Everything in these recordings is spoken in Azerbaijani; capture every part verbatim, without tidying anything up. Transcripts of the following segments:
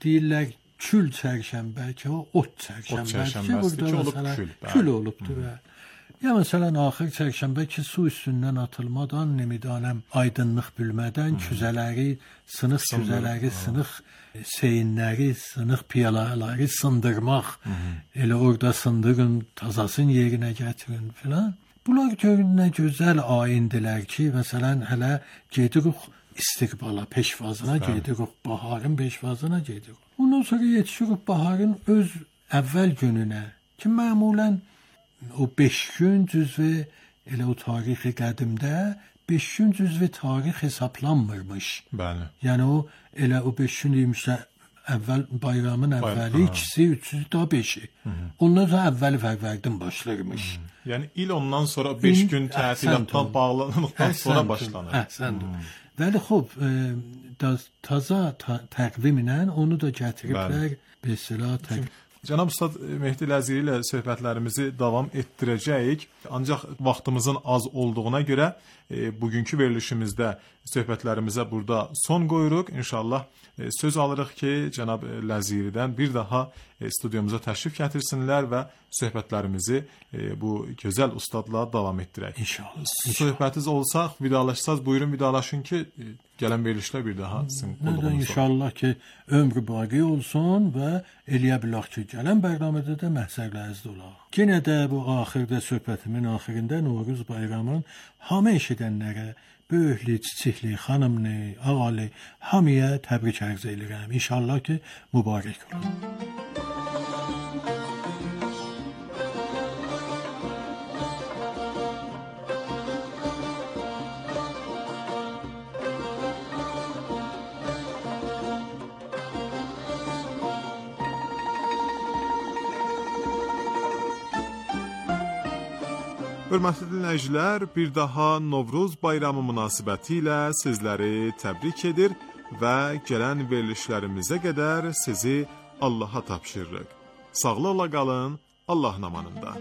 deyirlər kül çərşənbə ki, o ot çərşənbədir ki, burada məsələn kül, kül olubdur və ya məsələn axır çərşənbə ki, su üstündən atılmadan, nemidanəm aydınlıq bilmədən küzələri, sınıq küzələri, sınıq seyinləri, sınıq piyalaları sındırmaq, elə orada sındırın, tazasın yerinə gətirin filan. Bunlar görün nə gözəl ayindilər ki, məsələn hələ gedirik istiqbala, peşvazına gedirik, baharın peşvazına gedirik. Ondan sonra yetişirik baharın öz əvvəl gününə ki, məmulən o beş gün cüzve elə o tarixi qədimdə beş gün cüzve tarix hesaplanmırmış. Bəli. Yəni o elə o beş gün demişlər əvvəl bayramın əvvəli, ikisi, üçü da beşi. Ondan sonra əvvəli fərvərdin başlarmış. Hı-hı. Yəni il ondan sonra beş gün tətilatdan bağlanıqdan sonra başlanır. Əhsəndir. Bəli, xub, e, taza ta, təqvimlə onu da gətiriblər. Mesela təqvim. Cənab Ustad Mehdi Ləziri ilə söhbətlərimizi davam etdirəcəyik. Ancaq vaxtımızın az olduğuna görə e, bugünkü verilişimizdə söhbətlərimizə burada son qoyuruq. İnşallah e, söz alırıq ki, Cənab Ləziridən bir daha e, studiyumuza təşrif gətirsinlər və söhbətlərimizi e, bu gözəl ustadla davam etdirək. İnşallah. Söhbətiniz olsa, vidalaşsaz, buyurun vidalaşın ki, e, gələn verilişlər bir daha sizin qulluğunuzda. İnşallah ki, ömrü baqi olsun və eləyə bilək ki, gələn bərnamədə də məhsərlərinizdə olaq. Yenə də bu axırda söhbətimin axırında Novruz bayramın hamı eşidənlərə, böyükli, çiçikli, xanımlı, ağalı, hamıya təbrik ərz edirəm. İnşallah ki, mübarək olun. Hörmətli dinləyicilər, bir daha Novruz bayramı münasibətilə sizləri təbrik edir və gələn verilişlərimizə qədər sizi Allaha tapşırırıq. Sağlıqla qalın, Allahın amanında.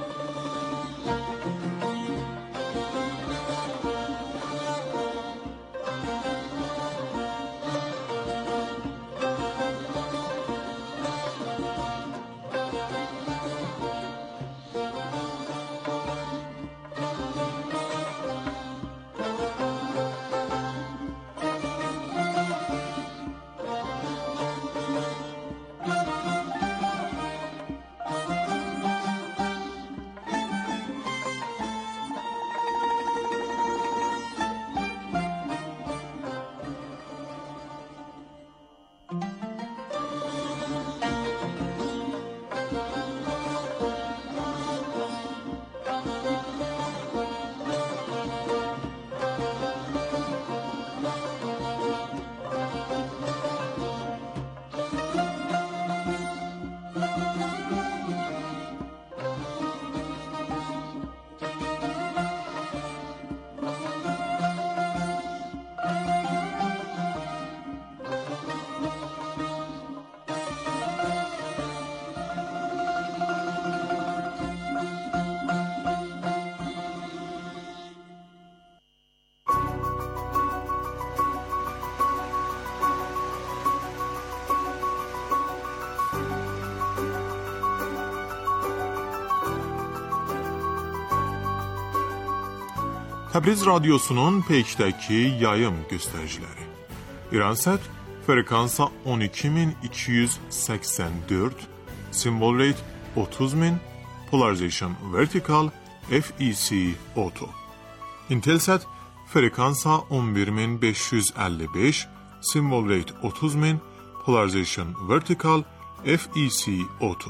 Təbriz Radyosu'nun Peyk'təki yayım göstəriciləri. İransət frekansa on iki min iki yüz səksən dörd, symbol rate otuz min, polarization vertical, F E C auto. Intelsat frekansa on bir min beş yüz əlli beş, symbol rate otuz min, polarization vertical, F E C auto.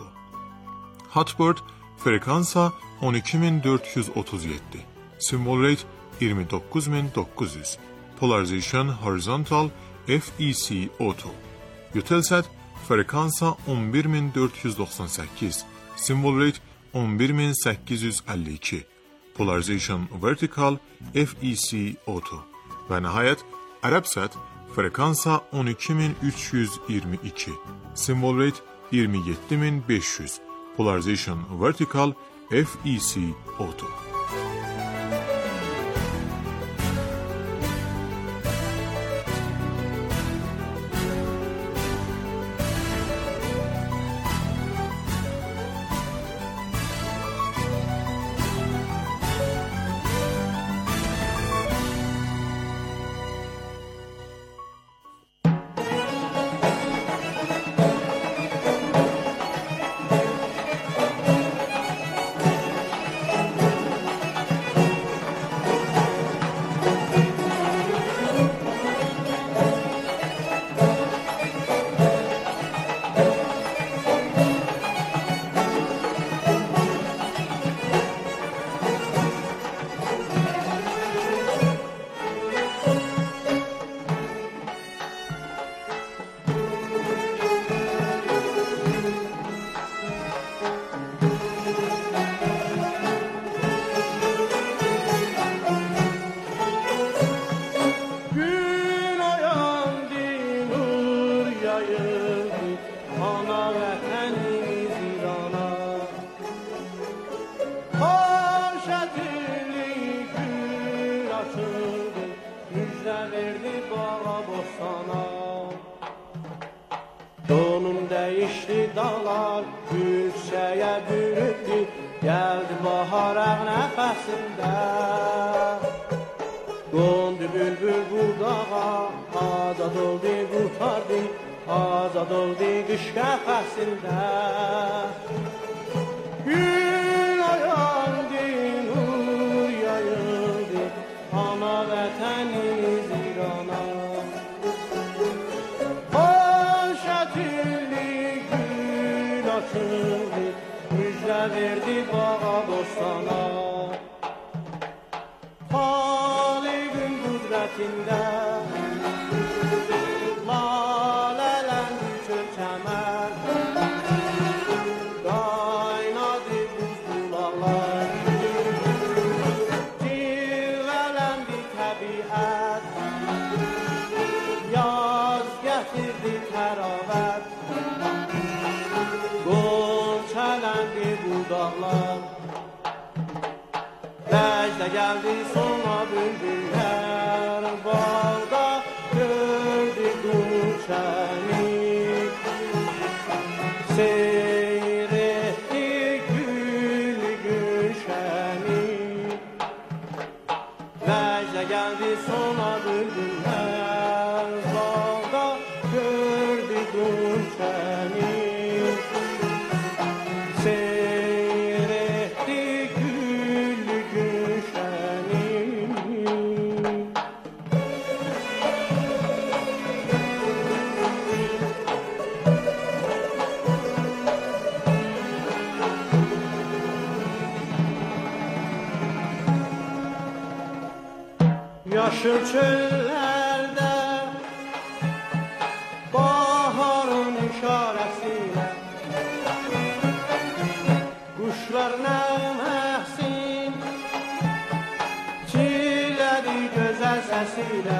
Hotbird frekansa on iki min dörd yüz otuz yeddi, symbol rate iyirmi dokuz min dokuz yüz, polarization horizontal, F E C auto. Eutelsat frekansa on bir min dörd yüz doxsan səkkiz, symbol rate on bir min səkkiz yüz əlli iki, polarization vertical, F E C auto. Və nəhayət Ərəbsat frekansa on iki min üç yüz iyirmi iki, symbol rate iyirmi yeddi min beş yüz, polarization vertical, F E C auto. Donum değişti dağlar, yükseğe bürüdü, geldi bahar ağ nəfəsində. Qondu bülbül budağa, azad oldu qurtardı, azad oldu qış qəfəsində. Gün ayandı, nur yayıldı, ana vətənimiz İrana. Şətirli gül açıldı, müjdə verdi bağa bostana. Xaliqin qüdrətində lalələndi çöl çəmən, qaynadı buz bulaqlar, cilvələndi təbiət, yaz gətirdi təravət, qonçələndi budaqlar. Vəcdə gəldi sona bülbüllər, bağda gördü qunçəni, seyr etdi gül gülşəni. Vəcdə gəldi sona bülbüllər, bağda gördü qunçəni, seyr etdi gül gülşəni. Yaşıl çöllərdə baharın işarəsilə quşlar nəğməsin, çilədi gözəl səsilə.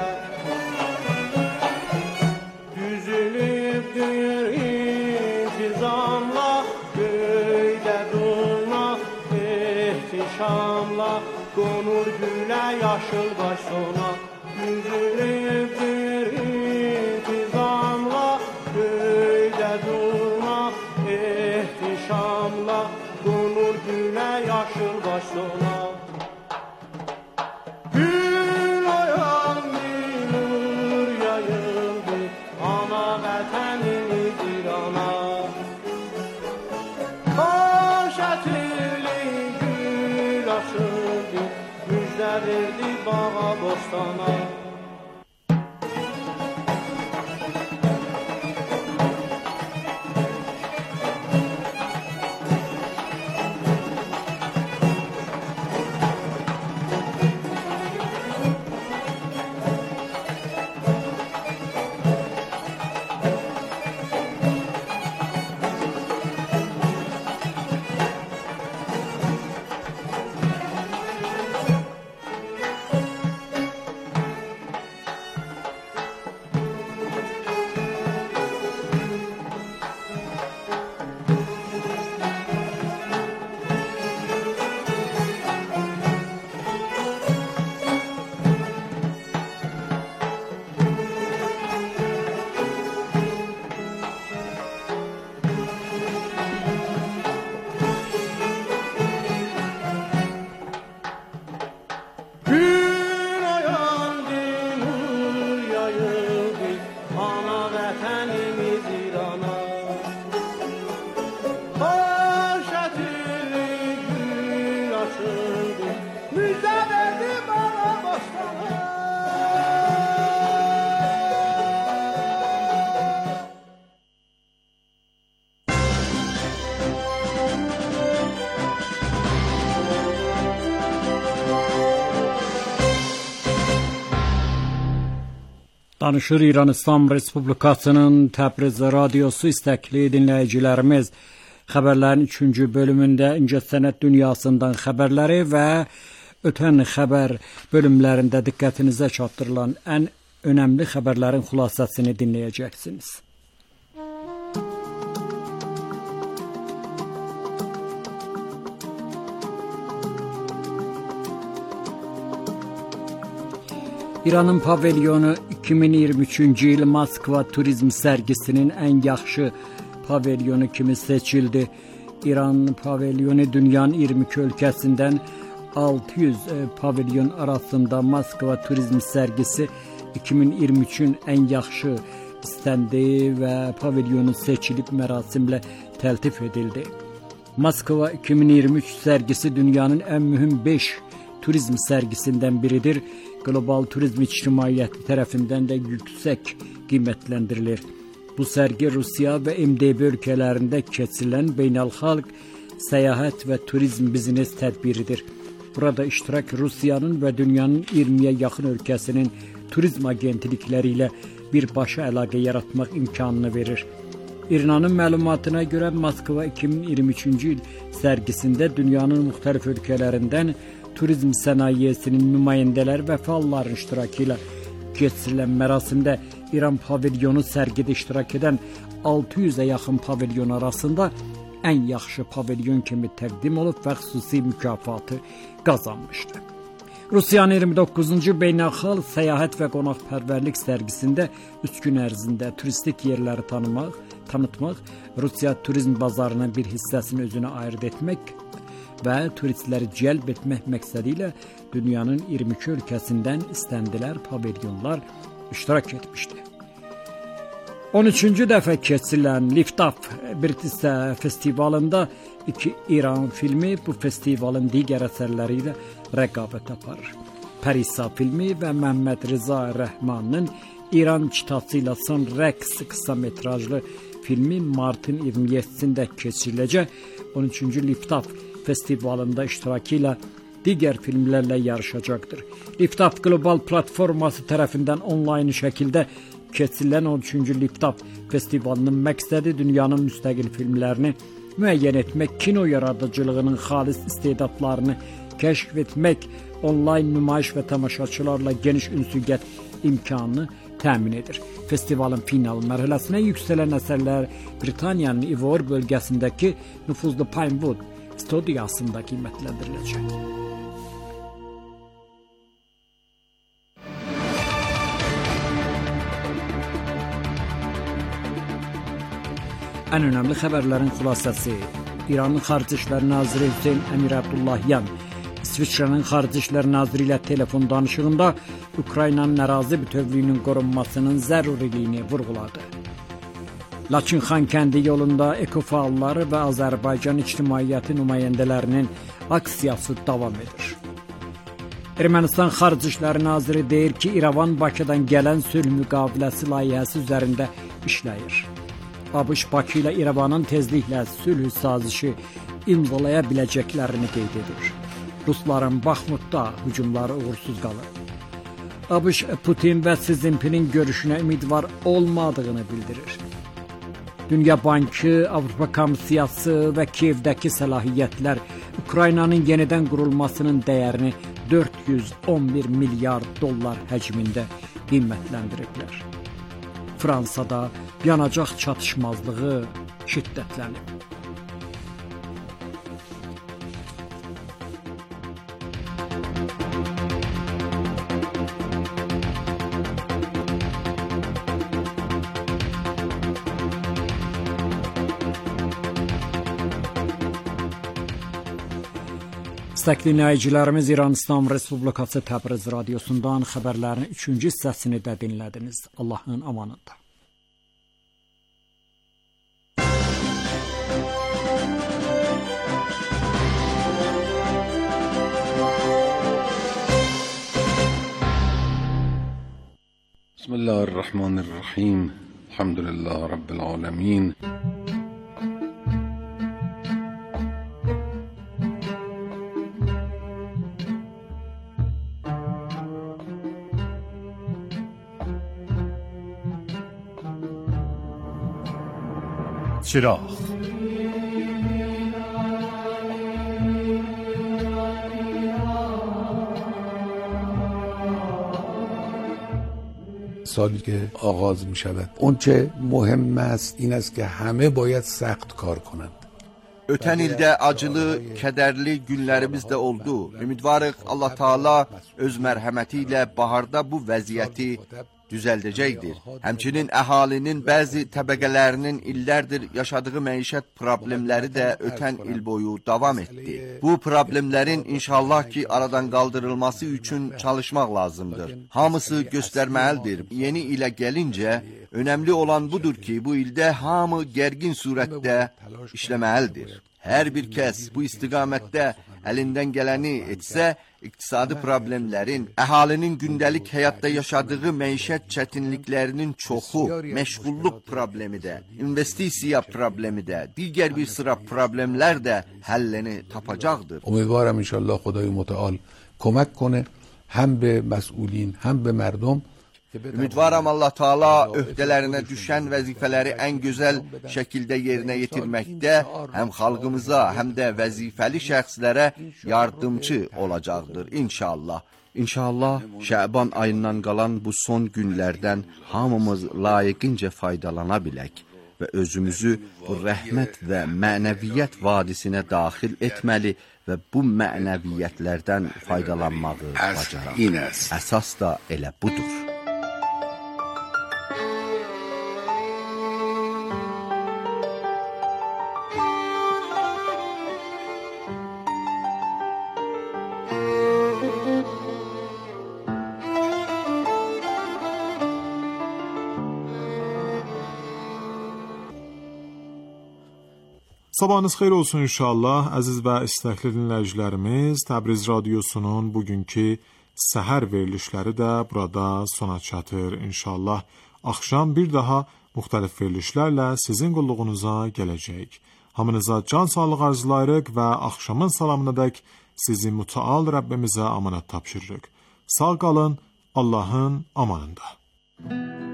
Düzülüb duyur intizamla, göydə durma ehtişamla, qonur gülə yaşıl baş sona. Düzülüb duyur intizamla, göydə durma ehtişamla, qonur gülə yaşıl baş sona. Gün oyandı, nur yayıldı, ana vətənimiz İrana. Baş ətirli gül açıldı, müjdə verdi bağa bostana. Danışır İran İslam Respublikasının Təbriz radiosu istəkli dinləyicilərimiz. Xəbərlərin üçüncü bölümündə incəsənət dünyasından xəbərləri və ötən xəbər bölümlərində diqqətinizə çatdırılan ən önəmli xəbərlərin xülasəsini dinləyəcəksiniz. İranın pavilyonu iki min iyirmi üçüncü il Moskva turizm sərgisinin ən yaxşı pavilyonu kimi seçildi. İran pavilyonu dünyanın iyirmi iki ölkəsindən altı yüz pavilyon arasında Moskva turizm sərgisi iki min iyirmi üçün ən yaxşı istəndi və pavilyonu seçilib mərasimlə təltif edildi. Moskva iki min iyirmi üç sərgisi dünyanın ən mühüm beş turizm sərgisindən biridir. Qlobal turizm ictimaiyyəti tərəfindən də yüksək qiymətləndirilir. Bu sərgi Rusiya və M D B ölkələrində keçirilən beynəlxalq səyahət və turizm biznes tədbiridir. Burada iştirak Rusiyanın və dünyanın iyirmiyə yaxın ölkəsinin turizm agentlikləri ilə birbaşa əlaqə yaratmaq imkanını verir. İRNA-nın məlumatına görə Moskva iki min iyirmi üçüncü il sərgisində dünyanın müxtəlif ölkələrindən turizm sənayesinin nümayəndələr və fəalların iştirakı ilə keçirilən mərasimdə İran pavilyonu sərgidə iştirak edən altı yüzə yaxın pavilyon arasında ən yaxşı pavilyon kimi təqdim olub və xüsusi mükafatı qazanmışdı. Rusiyanın iyirmi doqquzuncu beynəlxalq səyahət və qonaqpərvərlik sərgisində üç gün ərzində turistik yerləri tanımaq, tanıtmaq, Rusiya turizm bazarının bir hissəsini özünə ayırd etmək və turistləri cəlb etmək məqsədi ilə dünyanın iyirmi iki ölkəsindən istəndilər pavilyonlar iştirak etmişdi. on üçüncü dəfə keçirilən Lift Up British festivalında iki İran filmi bu festivalın digər əsərləri ilə rəqabət aparır. Parisa filmi və Məhəmməd Rıza Rəhmanın İran kitası ilə son rəqs qısa metrajlı filmi martın iyirmi yeddisində keçiriləcək. on üçüncü Lift Up festivalında iştirakı ilə digər filmlərlə yarışacaqdır. Lift Up qlobal platforması tərəfindən onlayn şəkildə keçirilən on üçüncü Lift Up festivalının məqsədi dünyanın müstəqil filmlərini müəyyən etmək, kino yaradıcılığının xalis istedadlarını kəşf etmək, onlayn nümayiş və tamaşaçılarla geniş ünsiyyət imkanını təmin edir. Festivalın final mərhələsinə yüksələn əsərlər Britaniyanın Ivor bölgəsindəki nüfuzlu Pinewood studiyasında qiymətləndiriləcək. Ən önəmli xəbərlərin xülasəsi. İranın Xarici İşlər Naziri Hüseyn Əmir Abdullahyan İsviçrənin Xarici İşlər Naziri ilə telefon danışığında Ukraynanın ərazi bütövlüyünün qorunmasının zəruriliyini vurğuladı. Laçın Xankəndi yolunda ekofəalları və Azərbaycan ictimaiyyəti nümayəndələrinin aksiyası davam edir. Ermənistan Xarici İşlər Naziri deyir ki, İrəvan Bakıdan gələn sülh müqaviləsi layihəsi üzərində işləyir. ABŞ Bakı ilə İrəvanın tezliklə sülh sazişi imzalaya biləcəklərini qeyd edir. Rusların Baxmutda hücumları uğursuz qalır. ABŞ Putin və Xi Jinping'in görüşünə ümidvar olmadığını bildirir. Dünya Bankı, Avropa Komissiyası və Kiyevdəki səlahiyyətlər Ukraynanın yenidən qurulmasının dəyərini dörd yüz on bir milyard dollar həcmində qiymətləndiriblər. Fransada yanacaq çatışmazlığı şiddətlənib. İstəkli dinləyicilərimiz, İran İslam Respublikası Təbriz radiosundan xəbərlərin üçüncü hissəsini də dinlədiniz. Allahın amanında. Bismillahirrahmanirrahim. Elhamdülillah Rabbil alemin. چراغ سالی که آغاز می شود اون چه مهم است این است که همه باید سخت کار کنند. Ötən ildə acılı, kədərli günlərimiz də oldu. Ümidvarıq Allah Taala öz mərhəməti ilə baharda bu vəziyyəti düzəldəcəkdir. Həmçinin əhalinin bəzi təbəqələrinin illərdir yaşadığı məişət problemləri də ötən il boyu davam etdi. Bu problemlərin inşallah ki aradan qaldırılması üçün çalışmaq lazımdır. Hamısı göstərməlidir. Yeni ilə gəlincə, önəmli olan budur ki, bu ildə hamı gərgin surətdə işləməlidir. Hər bir kəs bu istiqamətdə əlindən gələni etsə, iqtisadi problemlərin, əhalinin gündəlik həyatda yaşadığı məişət çətinliklərinin çoxu, məşğulluq problemi də, investisiya problemi də, digər bir sıra problemlər də həllini tapacaqdır. امیدوارم انشالله خدای متعال کمک کنه هم به مسئولین هم به مردم. Ümidvaram Allah Taala öhdələrinə düşən vəzifələri ən gözəl şəkildə yerinə yetirməkdə həm xalqımıza, həm də vəzifəli şəxslərə yardımcı olacaqdır inşallah. İnşallah Şəban ayından qalan bu son günlərdən hamımız layiqincə faydalana bilək və özümüzü bu rəhmət və mənəviyyət vadisinə daxil etməli və bu mənəviyyətlərdən faydalanmağı bacaraq. Əsas da elə budur. Sabahınız xeyir olsun inşallah, əziz və istəkli dinləyicilərimiz. Təbriz Radiosunun bugünkü səhər verilişləri də burada sona çatır inşallah. Axşam bir daha müxtəlif verilişlərlə sizin qulluğunuza gələcək. Hamınıza can sağlığı arzulayırıq və axşamın salamınadək sizi mütəal Rəbbimizə amanət tapşırırıq. Sağ qalın, Allahın amanında.